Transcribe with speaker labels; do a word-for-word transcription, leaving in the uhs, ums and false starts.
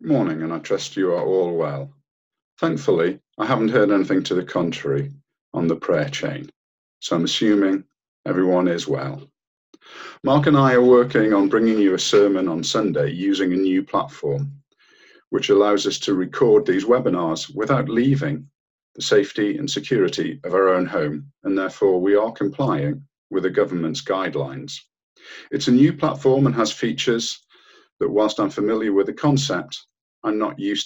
Speaker 1: Morning, and I trust you are all well. Thankfully, I haven't heard anything to the contrary on the prayer chain, so I'm assuming everyone is well. Mark and I are working on bringing you a sermon on Sunday using a new platform, which allows us to record these webinars without leaving the safety and security of our own home, and therefore we are complying with the government's guidelines. It's a new platform and has features that, whilst I'm familiar with the concept, I'm not used